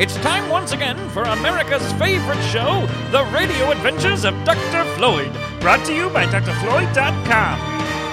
It's time once again for America's favorite show, The Radio Adventures of Dr. Floyd. Brought to you by drfloyd.com.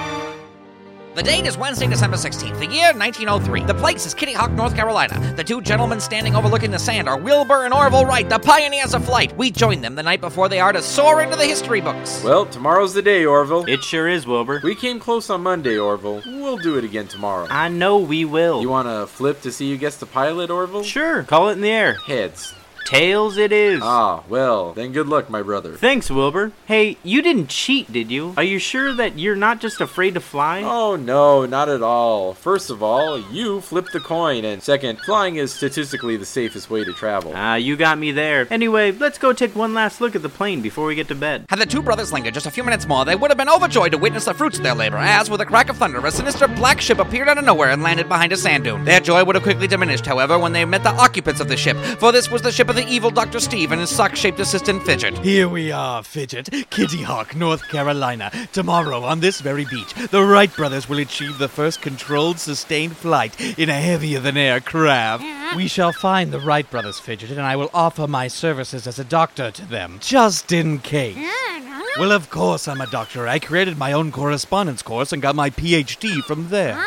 The date is Wednesday, December 16th, the year 1903. The place is Kitty Hawk, North Carolina. The two gentlemen standing overlooking the sand are Wilbur and Orville Wright, the pioneers of flight. We joined them the night before they are to soar into the history books. Well, tomorrow's the day, Orville. It sure is, Wilbur. We came close on Monday, Orville. We'll do it again tomorrow. I know we will. You want to flip to see who gets the pilot, Orville? Sure, call it in the air. Heads. Tails it is. Ah, well, then good luck, my brother. Thanks, Wilbur. Hey, you didn't cheat, did you? Are you sure that you're not just afraid to fly? Oh, no, not at all. First of all, you flipped the coin, and second, flying is statistically the safest way to travel. You got me there. Anyway, let's go take one last look at the plane before we get to bed. Had the two brothers lingered just a few minutes more, they would have been overjoyed to witness the fruits of their labor, as, with a crack of thunder, a sinister black ship appeared out of nowhere and landed behind a sand dune. Their joy would have quickly diminished, however, when they met the occupants of the ship, for this was the ship of the evil Dr. Steve and his sock-shaped assistant, Fidget. Here we are, Fidget, Kitty Hawk, North Carolina. Tomorrow, on this very beach, the Wright brothers will achieve the first controlled, sustained flight in a heavier-than-air craft. We shall find the Wright brothers, Fidget, and I will offer my services as a doctor to them, just in case. Well, of course I'm a doctor. I created my own correspondence course and got my PhD from there.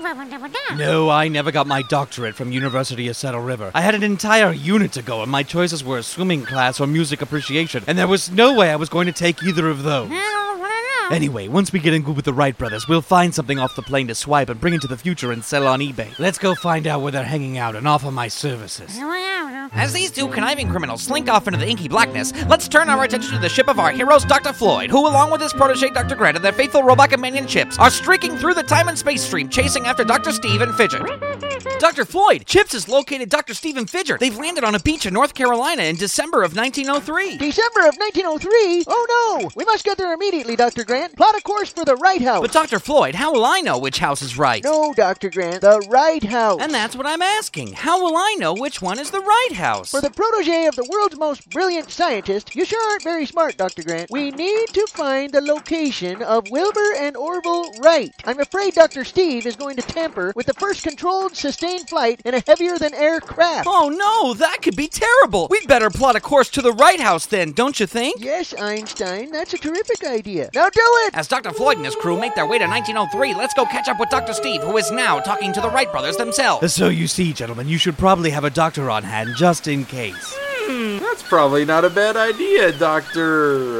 No, I never got my doctorate from University of Saddle River. I had an entire unit to go, and my choices were swimming class or music appreciation, and there was no way I was going to take either of those. Anyway, once we get in good with the Wright brothers, we'll find something off the plane to swipe and bring into the future and sell on eBay. Let's go find out where they're hanging out and offer my services. As these two conniving criminals slink off into the inky blackness, let's turn our attention to the ship of our heroes, Dr. Floyd, who, along with his protege, Dr. Grant, and their faithful robot companion Chips, are streaking through the time and space stream, chasing after Dr. Steve and Fidget. Dr. Floyd, Chips has located Dr. Steve and Fidget. They've landed on a beach in North Carolina in December of 1903. December of 1903? Oh no! We must get there immediately, Dr. Grant. Plot a course for the Wright House. But Dr. Floyd, how will I know which house is right? No, Dr. Grant, the Wright House. And that's what I'm asking. How will I know which one is the right house? For the protege of the world's most brilliant scientist, you sure aren't very smart, Dr. Grant. We need to find the location of Wilbur and Orville Wright. I'm afraid Dr. Steve is going to tamper with the first controlled, sustained flight in a heavier-than-air craft. Oh no, that could be terrible. We'd better plot a course to the right house then, don't you think? Yes, Einstein, that's a terrific idea. Now do it! As Dr. Floyd and his crew make their way to 1903, let's go catch up with Dr. Steve, who is now talking to the Wright brothers themselves. So you see, gentlemen, you should probably have a doctor on hand just in case. That's probably not a bad idea, Dr.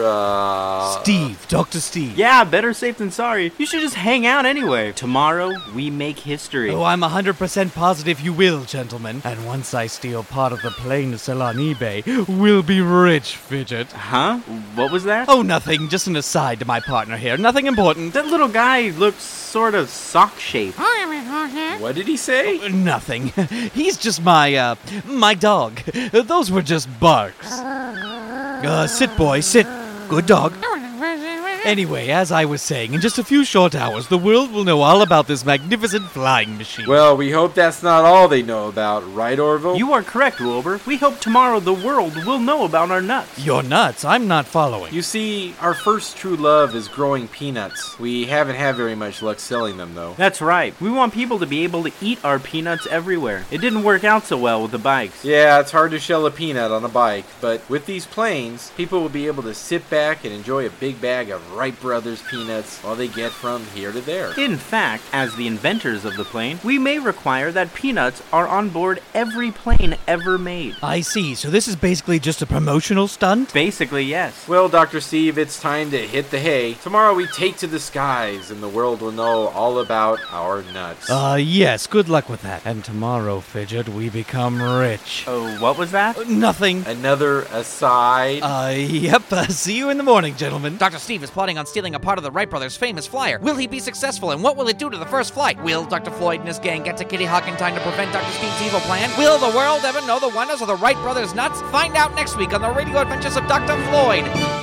Dr. Steve. Yeah, better safe than sorry. You should just hang out anyway. Tomorrow, we make history. Oh, I'm 100% positive you will, gentlemen. And once I steal part of the plane to sell on eBay, we'll be rich, Fidget. Huh? What was that? Oh, nothing. Just an aside to my partner here. Nothing important. That little guy looks sort of sock-shaped. What did he say? Nothing. He's just my dog. Those were just barks. Sit, boy, sit. Good dog. Anyway, as I was saying, in just a few short hours, the world will know all about this magnificent flying machine. Well, we hope that's not all they know about, right, Orville? You are correct, Wilbur. We hope tomorrow the world will know about our nuts. You're nuts. I'm not following. You see, our first true love is growing peanuts. We haven't had very much luck selling them, though. That's right. We want people to be able to eat our peanuts everywhere. It didn't work out so well with the bikes. Yeah, it's hard to shell a peanut on a bike, but with these planes, people will be able to sit back and enjoy a big bag of Wright Brothers peanuts while they get from here to there. In fact, as the inventors of the plane, we may require that peanuts are on board every plane ever made. I see. So this is basically just a promotional stunt? Basically, yes. Well, Dr. Steve, it's time to hit the hay. Tomorrow we take to the skies, and the world will know all about our nuts. Yes. Good luck with that. And tomorrow, Fidget, we become rich. Oh, what was that? Nothing. Another aside? Yep. See you in the morning, gentlemen. Dr. Steve is plotting on stealing a part of the Wright brothers' famous flyer. Will he be successful, and what will it do to the first flight? Will Dr. Floyd and his gang get to Kitty Hawk in time to prevent Dr. Steve's evil plan? Will the world ever know the wonders of the Wright brothers' nuts? Find out next week on the Radio Adventures of Dr. Floyd.